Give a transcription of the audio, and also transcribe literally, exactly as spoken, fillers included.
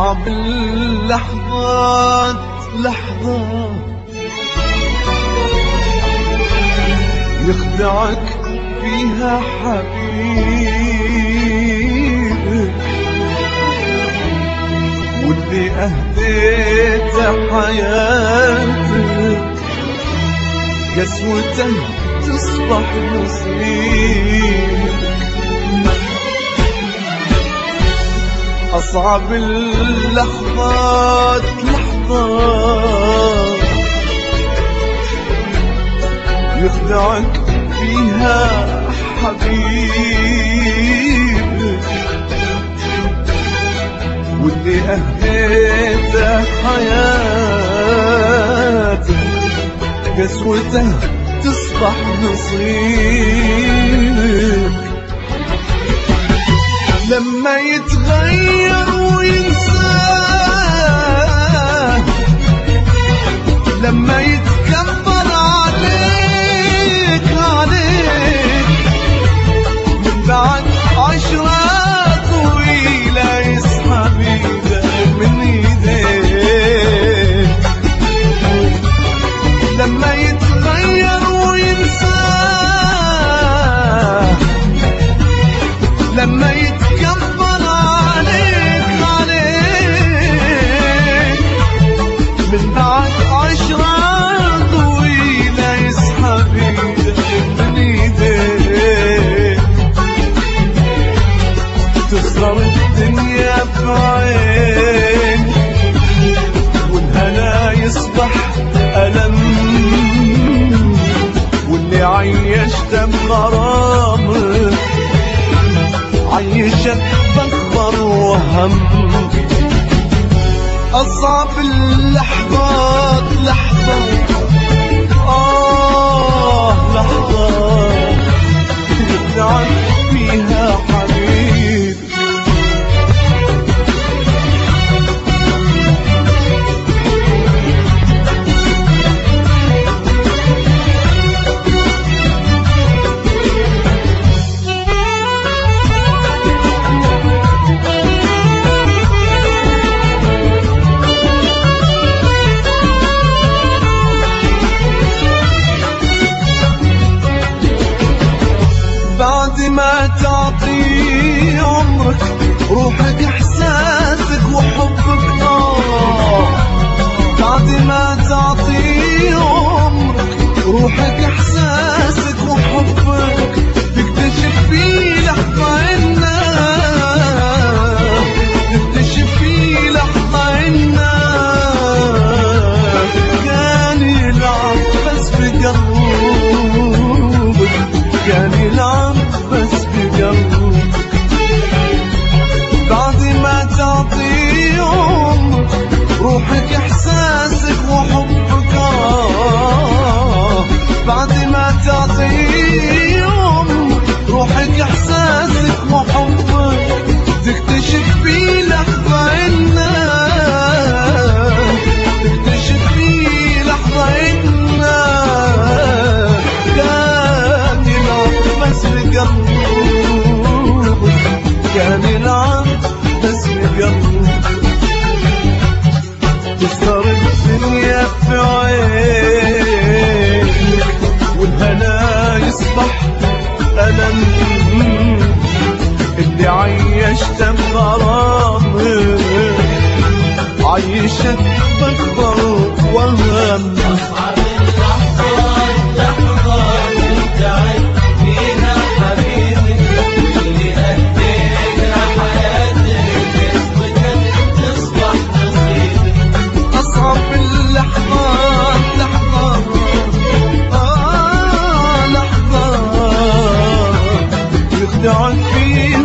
أصعب اللحظات لحظة يخدعك فيها حبيبك، واللي أهديت حياتك قسوته تصبح نصيبك. أصعب اللحظات لحظات يخدعك فيها حبيبك، واللي أهديته حياتك قسوته تصبح نصيبك. لما يتغير وينساه، لما يتكبر عليك عليك من بعد عشرة طويلة يسحب ايدك من ايديك. لما يتغير وينساه، لما يتكبر عليك عليك من بعد عشرة طويلة يسحب ايدك من ايديك. تخسر الدنيا بعين، والهنا يصبح ألم، واللي عيشته بغرامك عيشك بأكبر وهم. أصعب اللحظات لحظة آه لحظة يخدعك فيها حبيبي. بعد ما تعطي عمرك روحك احساسك وحبك آه، بعد ما تعطي عمرك روحك احساسك وحبك تكتشف في لحظة انه تكتشف في لحظة انه كان يلعب بس بقلبك، كان يلعب بس بقلبك. بعد ما تعطي عمرك روحك احساسك وحبك آه، بعد ما تعطي عمرك روحك احساسك وحبك تكتشف في لحظة انه تكتشف في لحظة انه كان يلعب بس بقلبك، كان يلعب بس بقلبك. تسهر الدنيا في عينك، والهنا يصبح ألم، اللي عيشته بغرامك عيشك بأكبر وهم. أصعب اللحظات لحظات يخدعك فيها حبيبك، واللي أهديت حياتك قسوتك تصبح نصيبك. أصعب اللحظات لحظات آه لحظات يخدعك فيها